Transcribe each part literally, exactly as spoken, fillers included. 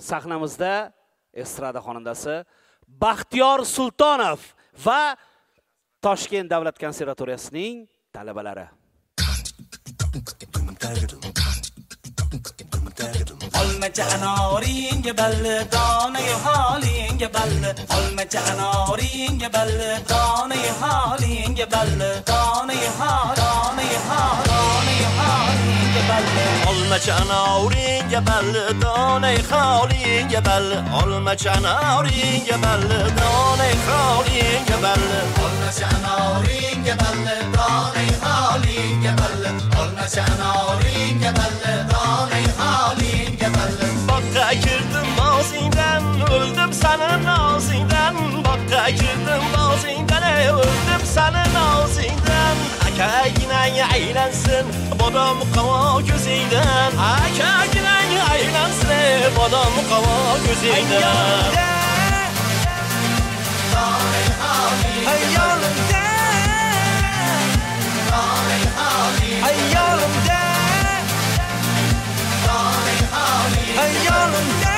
sahnamizda estrada xonandasi Baxtiyor Sultonov va Toshkent davlat konservatoriyasining talabalari. Olmacha anoringa balli donaga holinga balli Olmacha anoringa balli donaga holinga balli donaga holinga holinga holinga balli Olmacha anoringa balli donaga holinga balli Olmacha anoringa balli donaga holinga balli Olmacha anoringa balli donaga holinga balli Olmacha anoringa balli donaga holinga balli Bakka girdim bozingdan, öldüm senin ağzından. Bakka girdim bozingdan, öldüm senin ağzından. Aka yine aylansın, bodam kava gözünden. Aka yine aylansın, bodam kava gözünden. Hayalımda Hayalımda Hayalımda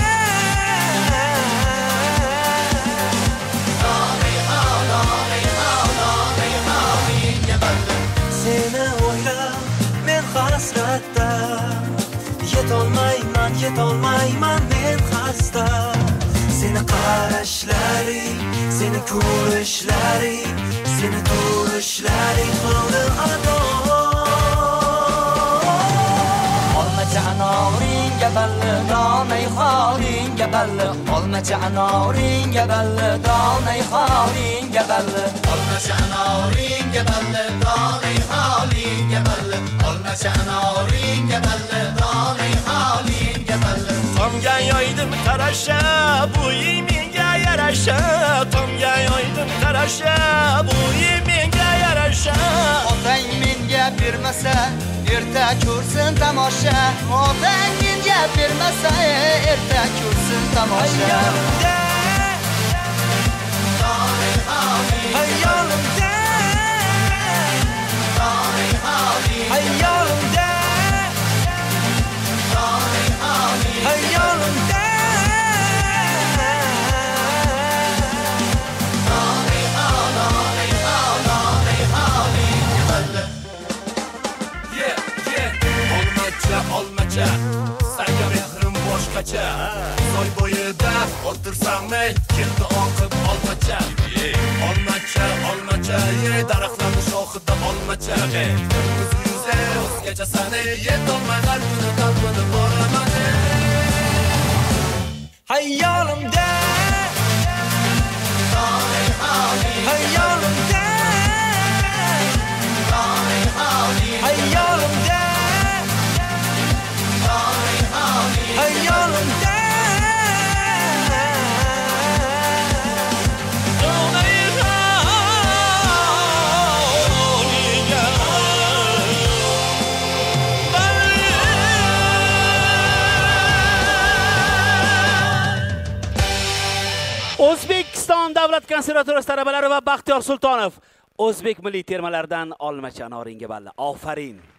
Seni oylab men hasratda Yetolmayman, yetolmayman men xasta Seni qarashlaring, seni ko'rishlaring Seni turishlaring qildi ado Olmacha anoringa balli donay xolinga balli Olmacha anoringa balli donay xolinga balli Olmacha anoringa balli donay xolinga balli Olmacha anoringa balli donay xolinga balli Tomga yoydim tarasha, bu menga yarasha. Tomga yoydim tarasha, bu menga yarasha. Otang menga bermasa, erta ko'rsin tomosha. Otang menga bermasa, erta ko'rsin tomosha. Hayolimda Hayolimda Hayolimda Hayolimda Olmacha, senga mehrim boshqacha. Soy bo'yida o'tirsammi, keldi oqib olmacha. Olmacha, olmacha, ye daraxtlarning shoxida olmacha. Ko'z yuzi o'zgacha sani yetolmay qalbini qalbini boraman. Hayolimda Hayolimda Hayolimda Hayolimda O'zbekiston davlat konservatoriyasi talabalari va Baxtiyor Sultonov O'zbek milliy termalaridan Olmacha anoringa balli. Ofarin.